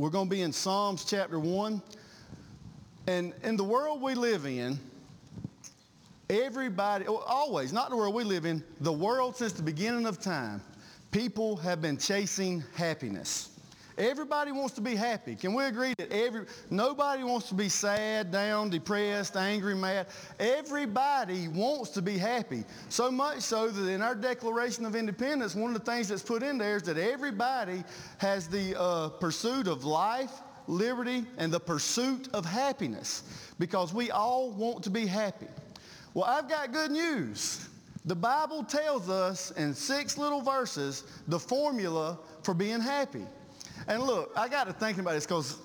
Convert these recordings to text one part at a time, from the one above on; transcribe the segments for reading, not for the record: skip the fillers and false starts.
We're going to be in Psalms chapter 1. And in the world we live in, everybody, always, not the world we live in, the world since the beginning of time, people have been chasing happiness. Everybody wants to be happy. Can we agree that nobody wants to be sad, down, depressed, angry, mad? Everybody wants to be happy. So much so that in our Declaration of Independence, one of the things that's put in there is that everybody has the pursuit of life, liberty, and the pursuit of happiness, because we all want to be happy. Well, I've got good news. The Bible tells us in 6 little verses the formula for being happy. And look, I got to thinking about this because,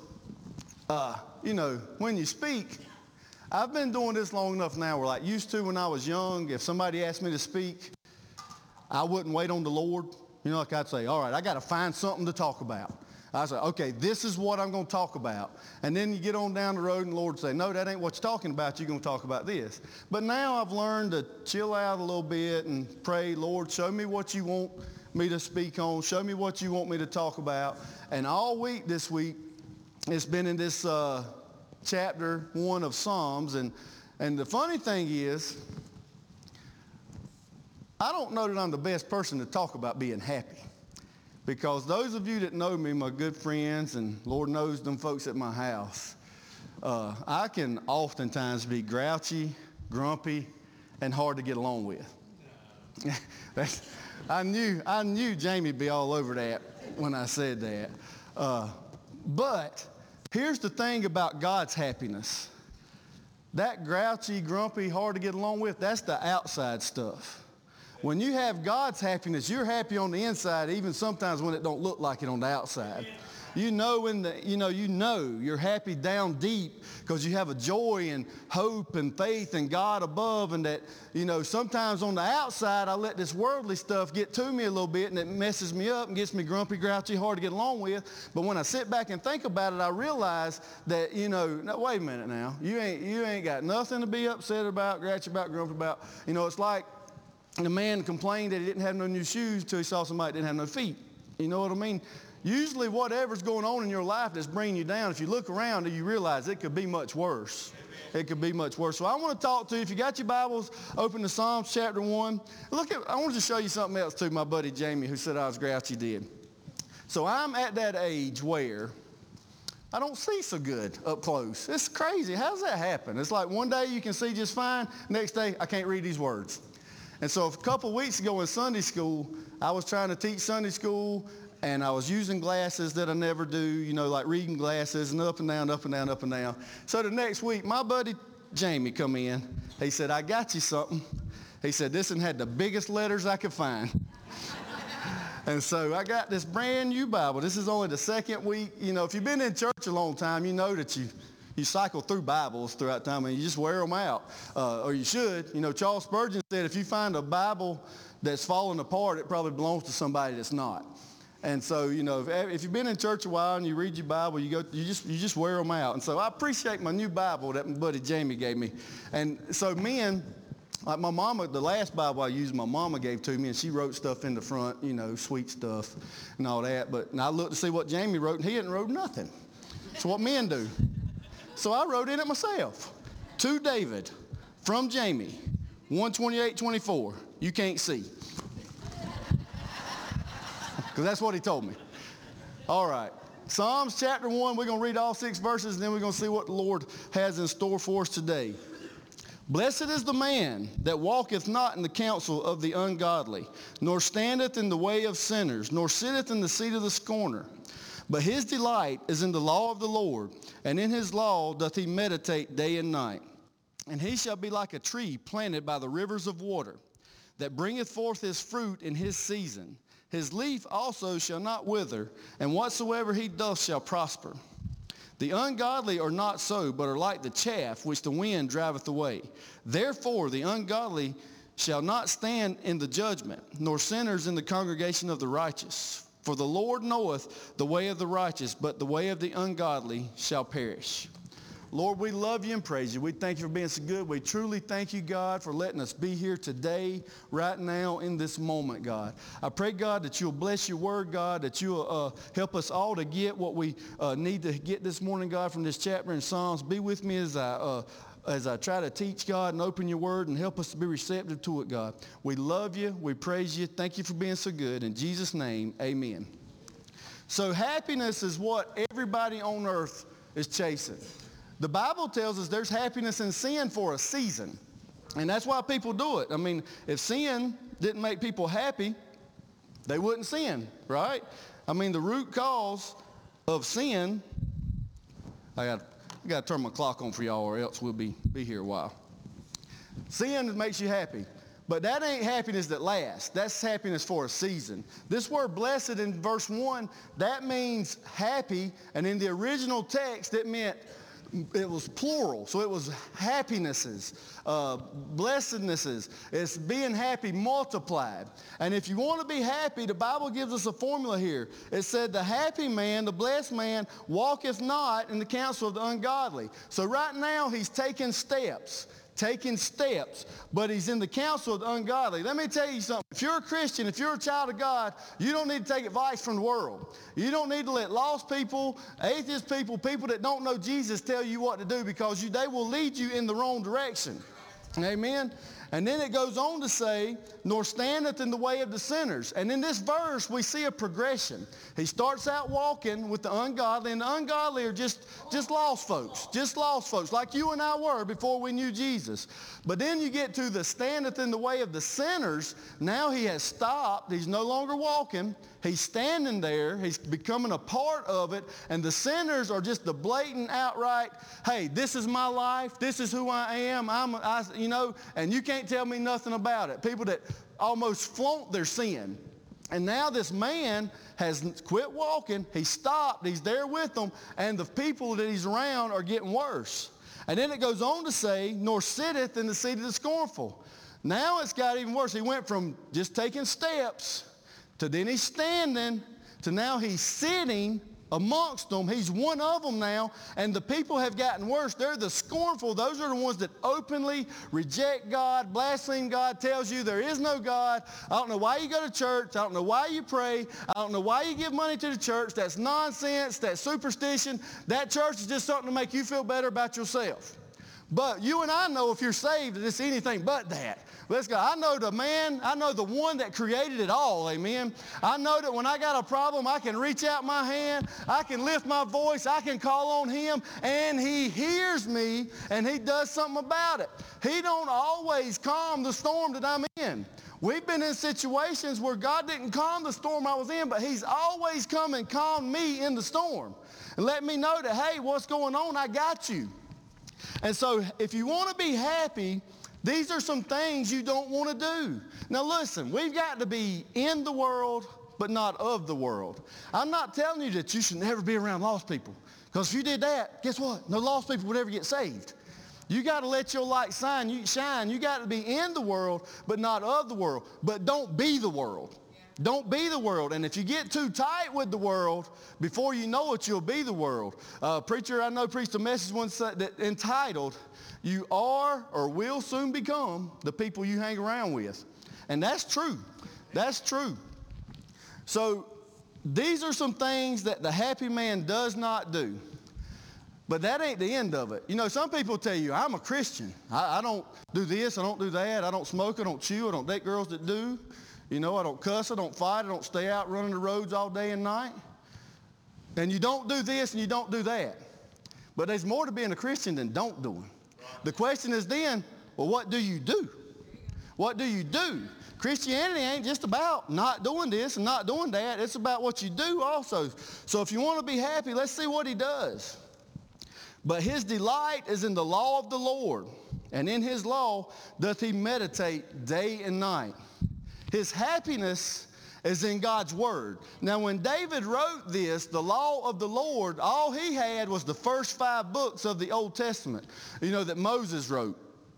when you speak, I've been doing this long enough now where, like, used to when I was young, if somebody asked me to speak, I wouldn't wait on the Lord. Like I'd say, all right, I got to find something to talk about. I say, okay, this is what I'm going to talk about. And then you get on down the road and the Lord would say, no, that ain't what you're talking about. You're going to talk about this. But now I've learned to chill out a little bit and pray, Lord, show me what you want me to speak on. Show me what you want me to talk about. And all week this week, it's been in this chapter 1 of Psalms. And the funny thing is, I don't know that I'm the best person to talk about being happy. Because those of you that know me, my good friends, and Lord knows them folks at my house, I can oftentimes be grouchy, grumpy, and hard to get along with. I knew Jamie'd be all over that when I said that. But here's the thing about God's happiness. That grouchy, grumpy, hard to get along with, that's the outside stuff. When you have God's happiness, you're happy on the inside, even sometimes when it don't look like it on the outside. You know you're happy down deep because you have a joy and hope and faith in God above, and that, sometimes on the outside I let this worldly stuff get to me a little bit and it messes me up and gets me grumpy, grouchy, hard to get along with. But when I sit back and think about it, I realize that, no, wait a minute now. You ain't got nothing to be upset about, grouchy about, grumpy about. It's like the man complained that he didn't have no new shoes until he saw somebody that didn't have no feet. You know what I mean? Usually whatever's going on in your life that's bringing you down, if you look around, you realize it could be much worse. It could be much worse. So I want to talk to you. If you got your Bibles, open to Psalms chapter 1. I want to show you something else too, my buddy Jamie, who said I was grouchy, did. So I'm at that age where I don't see so good up close. It's crazy. How does that happen? It's like one day you can see just fine. Next day, I can't read these words. And so a couple of weeks ago in Sunday school, I was trying to teach Sunday school, and I was using glasses that I never do, like reading glasses, and up and down, up and down, up and down. So the next week, my buddy Jamie come in. He said, I got you something. He said, this one had the biggest letters I could find. And so I got this brand new Bible. This is only the second week. If you've been in church a long time, you know that you cycle through Bibles throughout time and you just wear them out, or you should. Charles Spurgeon said if you find a Bible that's falling apart, it probably belongs to somebody that's not. And so, if you've been in church a while and you read your Bible, you just wear them out. And so I appreciate my new Bible that my buddy Jamie gave me. And so like my mama, the last Bible I used, my mama gave to me, and she wrote stuff in the front, sweet stuff and all that. But I looked to see what Jamie wrote, and he hadn't wrote nothing. It's what men do. So I wrote in it myself. To David, from Jamie, 128:24. You can't see. Because that's what he told me. All right. Psalms chapter 1, we're going to read all 6 verses, and then we're going to see what the Lord has in store for us today. Blessed is the man that walketh not in the counsel of the ungodly, nor standeth in the way of sinners, nor sitteth in the seat of the scorner. But his delight is in the law of the Lord, and in his law doth he meditate day and night. And he shall be like a tree planted by the rivers of water, that bringeth forth his fruit in his season. His leaf also shall not wither, and whatsoever he doth shall prosper. The ungodly are not so, but are like the chaff which the wind driveth away. Therefore the ungodly shall not stand in the judgment, nor sinners in the congregation of the righteous. For the Lord knoweth the way of the righteous, but the way of the ungodly shall perish. Lord, we love you and praise you. We thank you for being so good. We truly thank you, God, for letting us be here today, right now, in this moment, God. I pray, God, that you'll bless your word, God, that you'll help us all to get what we need to get this morning, God, from this chapter in Psalms. Be with me as I try to teach, God, and open your word and help us to be receptive to it, God. We love you. We praise you. Thank you for being so good. In Jesus' name, amen. So happiness is what everybody on earth is chasing. The Bible tells us there's happiness in sin for a season. And that's why people do it. I mean, if sin didn't make people happy, they wouldn't sin, right? I mean, the root cause of sin, I got to turn my clock on for y'all or else we'll be here a while. Sin makes you happy. But that ain't happiness that lasts. That's happiness for a season. This word blessed in verse 1, that means happy. And in the original text, it was plural. So it was happinesses, blessednesses. It's being happy multiplied. And if you want to be happy, the Bible gives us a formula here. It said, the happy man, the blessed man, walketh not in the counsel of the ungodly. So right now, he's taking steps, but he's in the counsel of the ungodly. Let me tell you something. If you're a Christian, if you're a child of God, you don't need to take advice from the world. You don't need to let lost people, atheist people, people that don't know Jesus tell you what to do because they will lead you in the wrong direction. Amen? And then it goes on to say, nor standeth in the way of the sinners. And in this verse, we see a progression. He starts out walking with the ungodly, and the ungodly are just lost folks, like you and I were before we knew Jesus. But then you get to the standeth in the way of the sinners. Now he has stopped. He's no longer walking. He's standing there. He's becoming a part of it. And the sinners are just the blatant, outright, hey, this is my life. This is who I am. And you can't tell me nothing about it. People that almost flaunt their sin. And now this man has quit walking. He stopped. He's there with them. And the people that he's around are getting worse. And then it goes on to say, nor sitteth in the seat of the scornful. Now it's got even worse. He went from just taking steps to then he's standing to now he's sitting amongst them. He's one of them now, and the people have gotten worse. They're the scornful. Those are the ones that openly reject God, blaspheme God, tells you there is no God. I don't know why you go to church. I don't know why you pray. I don't know why you give money to the church. That's nonsense. That's superstition. That church is just something to make you feel better about yourself. But you and I know if you're saved that it's anything but that. Let's go. I know the one that created it all, amen. I know that when I got a problem, I can reach out my hand, I can lift my voice, I can call on him, and he hears me, and he does something about it. He don't always calm the storm that I'm in. We've been in situations where God didn't calm the storm I was in, but he's always come and calmed me in the storm and let me know that, hey, what's going on? I got you. And so if you want to be happy, these are some things you don't want to do. Now listen, we've got to be in the world, but not of the world. I'm not telling you that you should never be around lost people. Because if you did that, guess what? No lost people would ever get saved. You got to let your light shine. You got to be in the world, but not of the world. But don't be the world. Don't be the world. And if you get too tight with the world, before you know it, you'll be the world. Preacher I know preached a message once entitled, you are or will soon become the people you hang around with. And that's true. That's true. So these are some things that the happy man does not do. But that ain't the end of it. You know, some people tell you, I'm a Christian. I don't do this, I don't do that. I don't smoke, I don't chew, I don't date girls that do. You know, I don't cuss, I don't fight, I don't stay out running the roads all day and night. And you don't do this and you don't do that. But there's more to being a Christian than don't doing. The question is then, well, what do you do? What do you do? Christianity ain't just about not doing this and not doing that. It's about what you do also. So if you want to be happy, let's see what he does. But his delight is in the law of the Lord, and in his law doth he meditate day and night. His happiness is in God's word. Now when David wrote this, the law of the Lord, all he had was the first 5 books of the Old Testament, you know, that Moses wrote.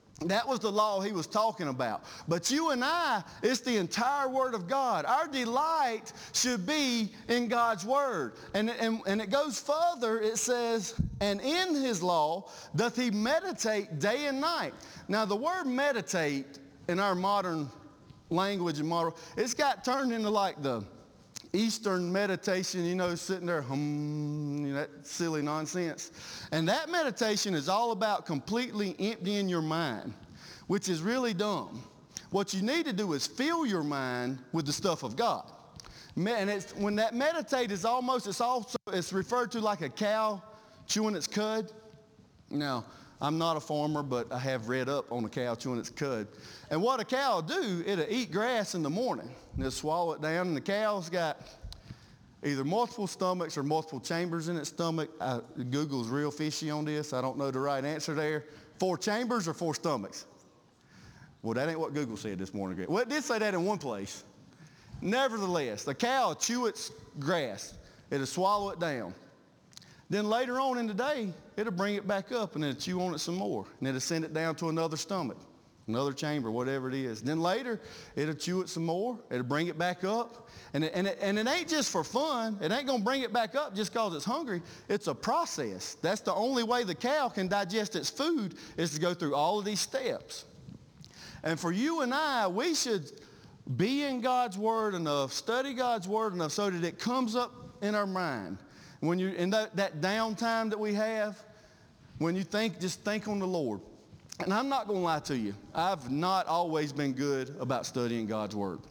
That was the law he was talking about. But you and I, it's the entire Word of God. Our delight should be in God's Word. And it goes further. It says, and in his law doth he meditate day and night. Now the word meditate in our modern language and model, it's got turned into like the Eastern meditation, sitting there, that silly nonsense. And that meditation is all about completely emptying your mind, which is really dumb. What you need to do is fill your mind with the stuff of God. And when that meditate is it's referred to like a cow chewing its cud. Now, I'm not a farmer, but I have read up on a cow chewing its cud. And what a cow will do, it'll eat grass in the morning. And it'll swallow it down. And the cow's got either multiple stomachs or multiple chambers in its stomach. Google's real fishy on this. I don't know the right answer there. 4 chambers or 4 stomachs? Well, that ain't what Google said this morning. Well, it did say that in one place. Nevertheless, the cow will chew its grass. It'll swallow it down. Then later on in the day, it'll bring it back up and it'll chew on it some more. And it'll send it down to another stomach, another chamber, whatever it is. Then later, it'll chew it some more. It'll bring it back up. And it ain't just for fun. It ain't going to bring it back up just because it's hungry. It's a process. That's the only way the cow can digest its food is to go through all of these steps. And for you and I, we should be in God's Word enough, study God's Word enough so that it comes up in our mind. When you're in that downtime that we have, when you just think on the Lord. And I'm not going to lie to you. I've not always been good about studying God's Word.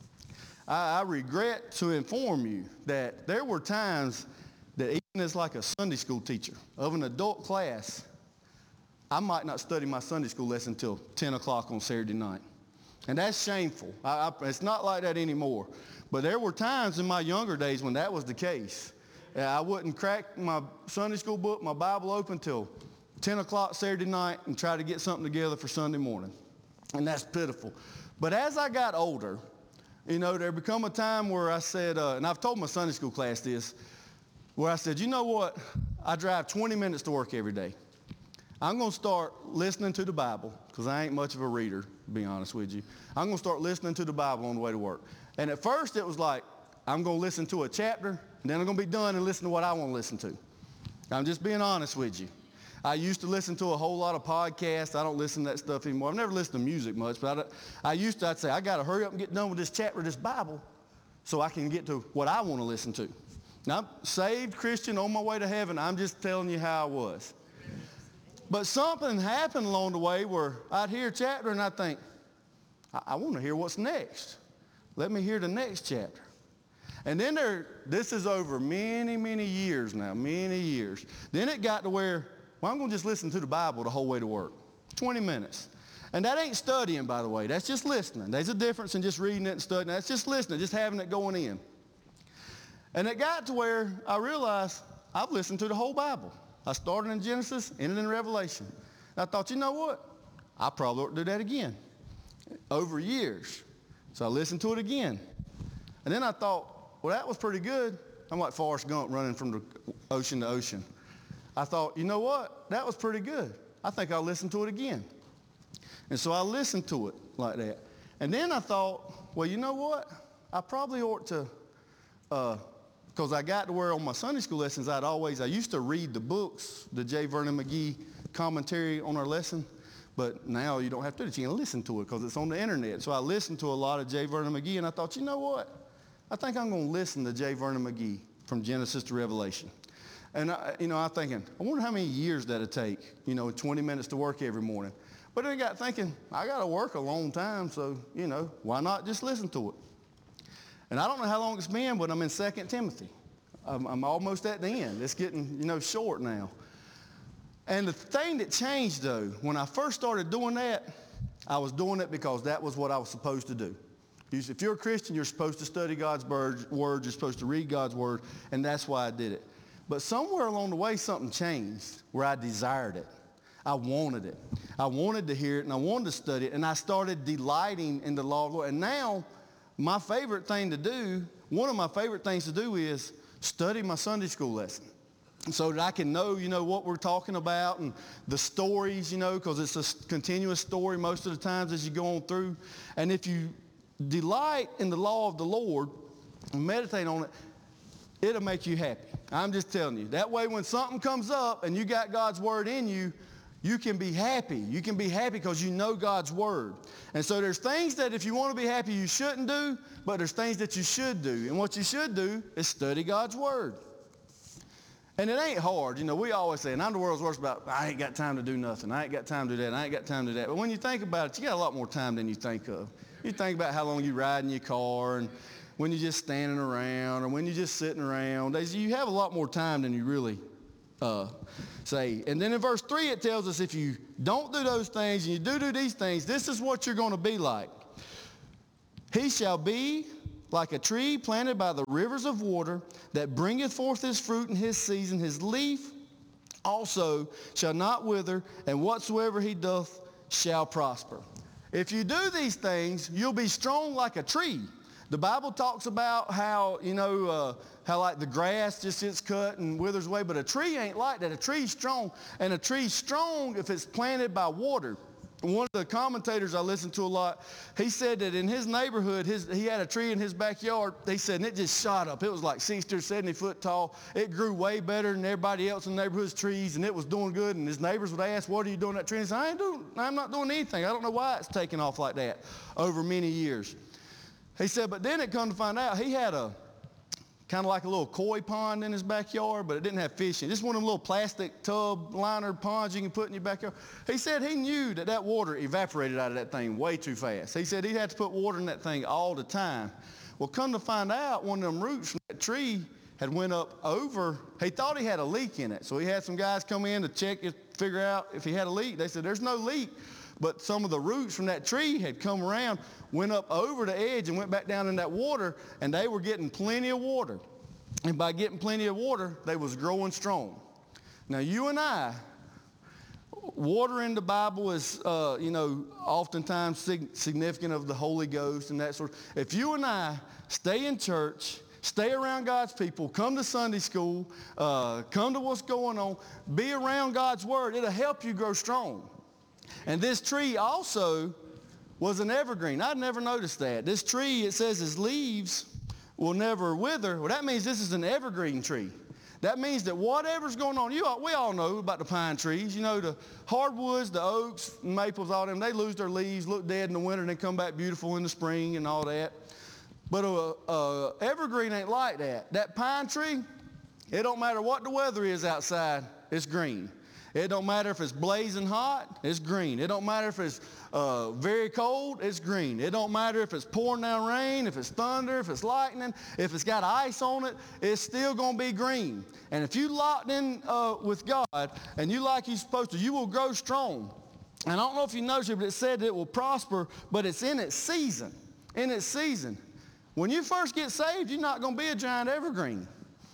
I regret to inform you that there were times that even as like a Sunday school teacher of an adult class, I might not study my Sunday school lesson until 10 o'clock on Saturday night. And that's shameful. It's not like that anymore. But there were times in my younger days when that was the case. I wouldn't crack my Sunday school book, my Bible open till 10 o'clock Saturday night and try to get something together for Sunday morning. And that's pitiful. But as I got older, there become a time where I said, and I've told my Sunday school class this, where I said, you know what? I drive 20 minutes to work every day. I'm going to start listening to the Bible because I ain't much of a reader, to be honest with you. I'm going to start listening to the Bible on the way to work. And at first it was like, I'm going to listen to a chapter, and then I'm going to be done and listen to what I want to listen to. I'm just being honest with you. I used to listen to a whole lot of podcasts. I don't listen to that stuff anymore. I've never listened to music much, but I'd say, I got to hurry up and get done with this chapter of this Bible so I can get to what I want to listen to. Now, I'm a saved Christian on my way to heaven. I'm just telling you how I was. But something happened along the way where I'd hear a chapter and I'd think, I want to hear what's next. Let me hear the next chapter. And then this is over many, many years now, many years. Then it got to where, I'm going to just listen to the Bible the whole way to work, 20 minutes. And that ain't studying, by the way. That's just listening. There's a difference in just reading it and studying. That's just listening, just having it going in. And it got to where I realized I've listened to the whole Bible. I started in Genesis, ended in Revelation. And I thought, you know what? I probably ought to do that again. Over years. So I listened to it again. And then I thought, well, that was pretty good. I'm like Forrest Gump running from the ocean to ocean. I thought, you know what? That was pretty good. I think I'll listen to it again. And so I listened to it like that. And then I thought, well, you know what? I probably ought to, because I got to where on my Sunday school lessons, I used to read the books, the J. Vernon McGee commentary on our lesson. But now you don't have to do it. You can listen to it because it's on the internet. So I listened to a lot of J. Vernon McGee, and I thought, you know what? I think I'm going to listen to J. Vernon McGee from Genesis to Revelation. And, I'm thinking, I wonder how many years that'll take, 20 minutes to work every morning. But then I got thinking, I got to work a long time, so, why not just listen to it? And I don't know how long it's been, but I'm in 2 Timothy. I'm almost at the end. It's getting, short now. And the thing that changed, though, when I first started doing that, I was doing it because that was what I was supposed to do. If you're a Christian, you're supposed to study God's word, you're supposed to read God's word, and that's why I did it. But somewhere along the way, something changed where I desired it. I wanted it. I wanted to hear it, and I wanted to study it, and I started delighting in the law of the Lord. And now, my favorite thing to do, one of my favorite things to do is study my Sunday school lesson. so that I can know, what we're talking about and the stories, because it's a continuous story most of the times as you go on through. And if you delight in the law of the Lord and meditate on it, it'll make you happy. I'm just telling you. That way when something comes up and you got God's word in you, you can be happy. You can be happy because you know God's word. And so there's things that if you want to be happy you shouldn't do, but there's things that you should do. And what you should do is study God's word. And it ain't hard. We always say, and I'm the world's worst about, I ain't got time to do nothing. I ain't got time to do that. I ain't got time to do that. But when you think about it, you got a lot more time than you think of. You think about how long you ride in your car and when you're just standing around or when you're just sitting around. You have a lot more time than you really say. And then in verse 3 it tells us if you don't do those things and you do these things, this is what you're going to be like. He shall be like a tree planted by the rivers of water that bringeth forth his fruit in his season. His leaf also shall not wither, and whatsoever he doth shall prosper. If you do these things, you'll be strong like a tree. The Bible talks about how, how like the grass just gets cut and withers away, but a tree ain't like that. A tree's strong, and a tree's strong if it's planted by water. One of the commentators I listen to a lot, he said that in his neighborhood, he had a tree in his backyard. He said, and it just shot up. It was like 60 or 70 foot tall. It grew way better than everybody else in the neighborhood's trees, and it was doing good. And his neighbors would ask, what are you doing that tree? And he said, I'm not doing anything. I don't know why it's taken off like that over many years. He said, but then it come to find out he had a kind of like a little koi pond in his backyard, but it didn't have fish in it. Just one of them little plastic tub liner ponds you can put in your backyard. He said he knew that water evaporated out of that thing way too fast. He said he had to put water in that thing all the time. Well, come to find out, one of them roots from that tree had went up over. He thought he had a leak in it, so he had some guys come in to check it, figure out if he had a leak. They said, there's no leak. But some of the roots from that tree had come around, went up over the edge and went back down in that water, and they were getting plenty of water. And by getting plenty of water, they was growing strong. Now, you and I, water in the Bible is, oftentimes significant of the Holy Ghost and that sort of. If you and I stay in church, stay around God's people, come to Sunday school, come to what's going on, be around God's word, it'll help you grow strong. And this tree also was an evergreen. I'd never noticed that. This tree, it says his leaves will never wither. Well, that means this is an evergreen tree. That means that whatever's going on, we all know about the pine trees. The hardwoods, the oaks, maples, all them, they lose their leaves, look dead in the winter, and then come back beautiful in the spring and all that. But evergreen ain't like that. That pine tree, it don't matter what the weather is outside, it's green. It don't matter if it's blazing hot, it's green. It don't matter if it's very cold, it's green. It don't matter if it's pouring down rain, if it's thunder, if it's lightning, if it's got ice on it, it's still going to be green. And if you locked in with God and you like you're supposed to, you will grow strong. And I don't know if you noticed it, but it said it will prosper, but it's in its season. In its season. When you first get saved, you're not going to be a giant evergreen.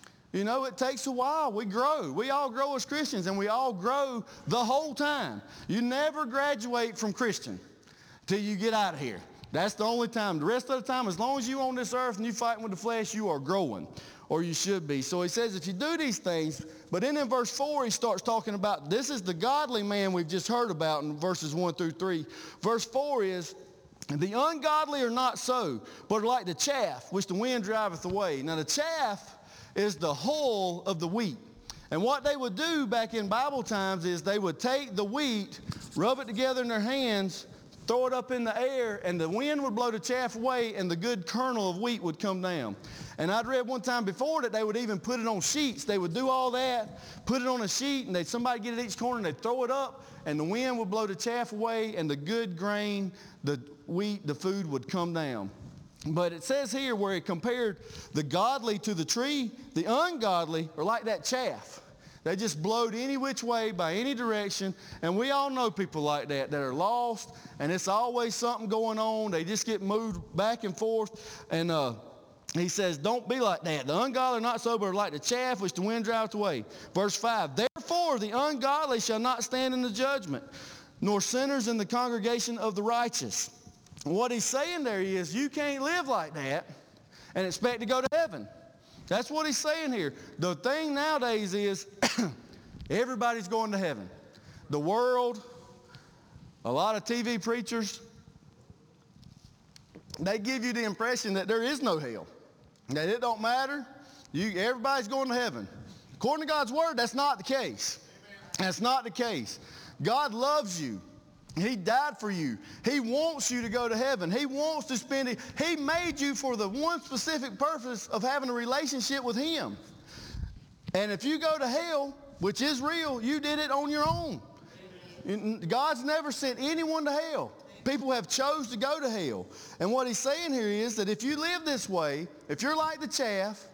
It takes a while. We grow. We all grow as Christians, and we all grow the whole time. You never graduate from Christian till you get out of here. That's the only time. The rest of the time, as long as you're on this earth and you're fighting with the flesh, you are growing, or you should be. So he says if you do these things, but then in verse 4, he starts talking about this is the godly man we've just heard about in verses 1 through 3. Verse 4 is, the ungodly are not so, but are like the chaff which the wind driveth away. Now the chaff is the hull of the wheat. And what they would do back in Bible times is they would take the wheat, rub it together in their hands, throw it up in the air, and the wind would blow the chaff away, and the good kernel of wheat would come down. And I'd read one time before that they would even put it on sheets. They would do all that, put it on a sheet, and somebody get at each corner, and they'd throw it up, and the wind would blow the chaff away, and the good grain, the wheat, the food would come down. But it says here where it compared the godly to the tree, the ungodly are like that chaff. They just blowed any which way by any direction. And we all know people like that are lost, and it's always something going on. They just get moved back and forth. And he says, don't be like that. The ungodly are not so, but are like the chaff which the wind driveth away. Verse 5, therefore the ungodly shall not stand in the judgment, nor sinners in the congregation of the righteous. What he's saying there is you can't live like that and expect to go to heaven. That's what he's saying here. The thing nowadays is everybody's going to heaven. The world, a lot of TV preachers, they give you the impression that there is no hell, that it don't matter. Everybody's going to heaven. According to God's word, that's not the case. That's not the case. God loves you. He died for you. He wants you to go to heaven. He wants to spend it. He made you for the one specific purpose of having a relationship with him. And if you go to hell, which is real, you did it on your own. God's never sent anyone to hell. People have chose to go to hell. And what he's saying here is that if you live this way, if you're like the chaff,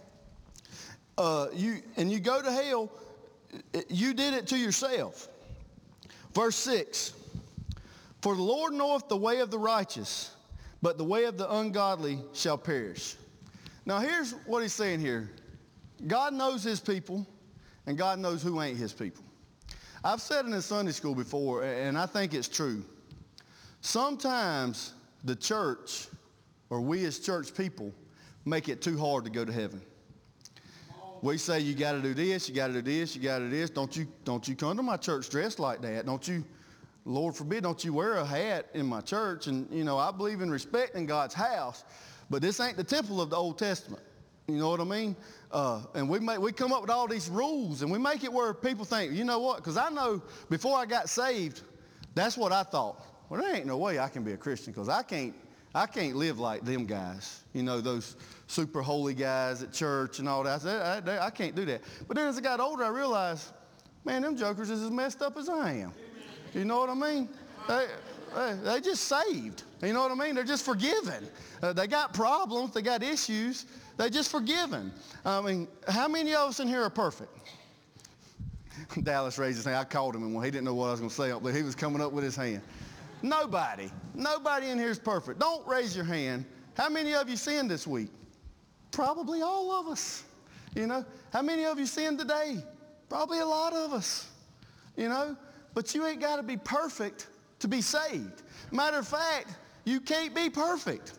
you go to hell, you did it to yourself. Verse 6, for the Lord knoweth the way of the righteous, but the way of the ungodly shall perish. Now here's what he's saying here. God knows his people, and God knows who ain't his people. I've said it in Sunday school before, and I think it's true. Sometimes the church, or we as church people, make it too hard to go to heaven. We say you got to do this, you got to do this, you got to do this. Don't you come to my church dressed like that. Don't you, Lord forbid, don't you wear a hat in my church. And, I believe in respecting God's house, but this ain't the temple of the Old Testament. You know what I mean? And we come up with all these rules, and we make it where people think, you know what? Because I know before I got saved, that's what I thought. Well, there ain't no way I can be a Christian because I can't live like them guys. Those super holy guys at church and all that. I can't do that. But then as I got older, I realized, man, them jokers is as messed up as I am. You know what I mean? They just saved. You know what I mean? They're just forgiven. They got problems. They got issues. They just forgiven. I mean, how many of us in here are perfect? Dallas raised his hand. I called him, and he didn't know what I was going to say, but he was coming up with his hand. Nobody in here is perfect. Don't raise your hand. How many of you sinned this week? Probably all of us. How many of you sinned today? Probably a lot of us. But you ain't got to be perfect to be saved. Matter of fact, you can't be perfect.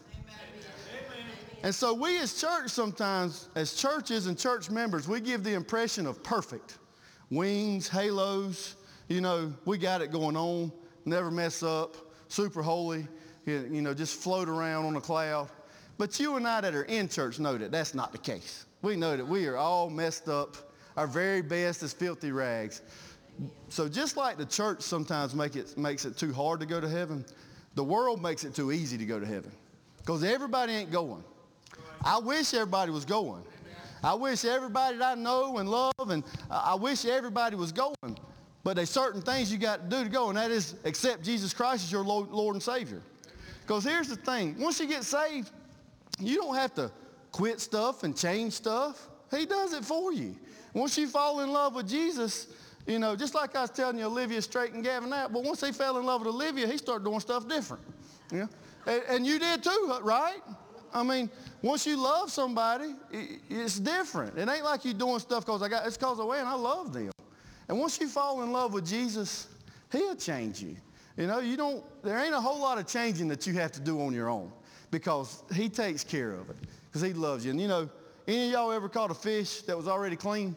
And so we as church sometimes, as churches and church members, we give the impression of perfect. Wings, halos, we got it going on. Never mess up, super holy, just float around on a cloud. But you and I that are in church know that that's not the case. We know that we are all messed up. Our very best is filthy rags. So just like the church sometimes makes it too hard to go to heaven, the world makes it too easy to go to heaven because everybody ain't going. I wish everybody was going. I wish everybody that I know and love, and I wish everybody was going. But there's certain things you got to do to go, and that is accept Jesus Christ as your Lord and Savior. Because here's the thing. Once you get saved, you don't have to quit stuff and change stuff. He does it for you. Once you fall in love with Jesus, just like I was telling you, Olivia straightened Gavin out, but once he fell in love with Olivia, he started doing stuff different. And you did too, right? I mean, once you love somebody, it's different. It ain't like you doing stuff it's because I love them. And once you fall in love with Jesus, he'll change you. There ain't a whole lot of changing that you have to do on your own because he takes care of it because he loves you. And any of y'all ever caught a fish that was already clean?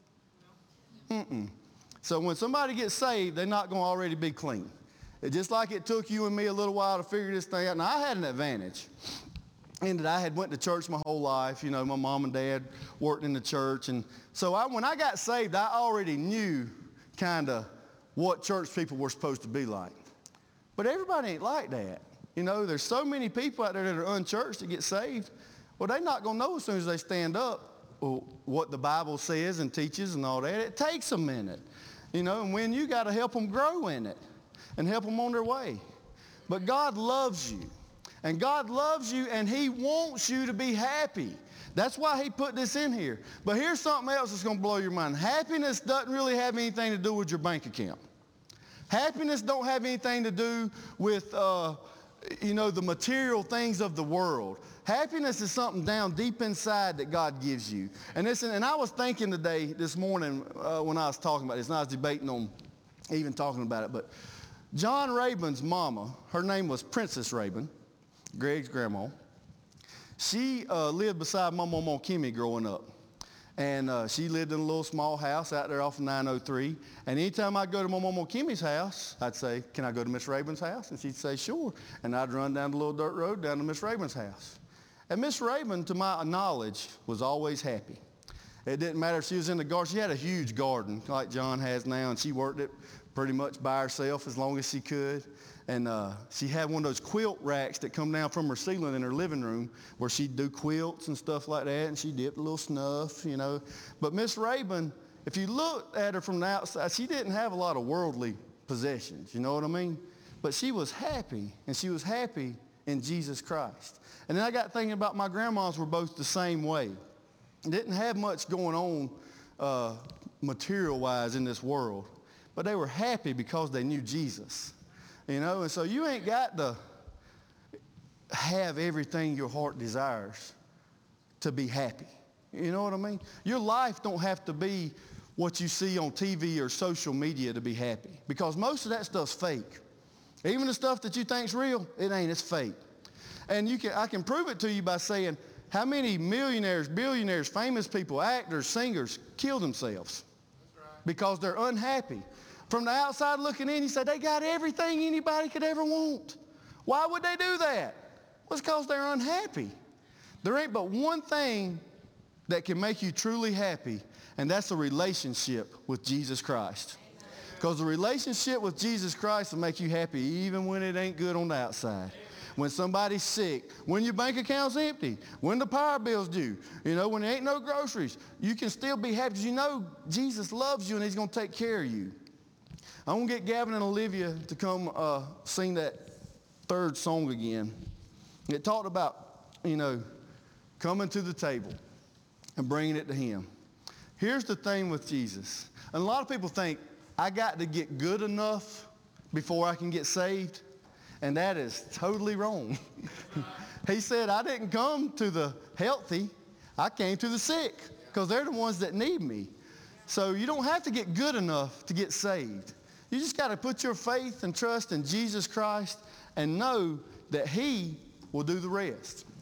Mm-mm. So when somebody gets saved, they're not going to already be clean. Just like it took you and me a little while to figure this thing out. Now, I had an advantage in that I had went to church my whole life. My mom and dad worked in the church. And so when I got saved, I already knew kind of what church people were supposed to be like. But everybody ain't like that. There's so many people out there that are unchurched that get saved. Well, they're not going to know as soon as they stand up what the Bible says and teaches and all that. It takes a minute. And when you got to help them grow in it and help them on their way. But God loves you. And God loves you, and he wants you to be happy. That's why he put this in here. But here's something else that's going to blow your mind. Happiness doesn't really have anything to do with your bank account. Happiness don't have anything to do with, the material things of the world. Happiness is something down deep inside that God gives you. And I was thinking this morning when I was talking about this, and I was debating on even talking about it, but John Rabin's mama, her name was Princess Rabin, Greg's grandma. She lived beside my mama Kimmy growing up. And she lived in a little small house out there off of 903. And anytime I'd go to my Mama Kimmy's house, I'd say, can I go to Miss Rabin's house? And she'd say, sure. And I'd run down the little dirt road down to Miss Rabin's house. And Miss Rabin, to my knowledge, was always happy. It didn't matter if she was in the garden. She had a huge garden like John has now, and she worked it pretty much by herself as long as she could. And she had one of those quilt racks that come down from her ceiling in her living room where she'd do quilts and stuff like that, and she dipped a little snuff, you know. But Miss Rabin, if you looked at her from the outside, she didn't have a lot of worldly possessions, you know what I mean? But she was happy, and she was happy in Jesus Christ. And then I got thinking about my grandmas were both the same way. Didn't have much going on material-wise in this world, but they were happy because they knew Jesus. You know, and so you ain't got to have everything your heart desires to be happy. You know what I mean? Your life don't have to be what you see on TV or social media to be happy, because most of that stuff's fake. Even the stuff that you think's real, it ain't, it's fake. And I can prove it to you by saying how many millionaires, billionaires, famous people, actors, singers kill themselves because they're unhappy. From the outside looking in, you say, they got everything anybody could ever want. Why would they do that? Well, it's because they're unhappy. There ain't but one thing that can make you truly happy, and that's a relationship with Jesus Christ. Because the relationship with Jesus Christ will make you happy even when it ain't good on the outside. When somebody's sick, when your bank account's empty, when the power bill's due, you know, when there ain't no groceries, you can still be happy because you know Jesus loves you and he's going to take care of you. I'm going to get Gavin and Olivia to come sing that third song again. It talked about, you know, coming to the table and bringing it to him. Here's the thing with Jesus. And a lot of people think, I got to get good enough before I can get saved. And that is totally wrong. He said, I didn't come to the healthy. I came to the sick because they're the ones that need me. So you don't have to get good enough to get saved. You just got to put your faith and trust in Jesus Christ and know that he will do the rest.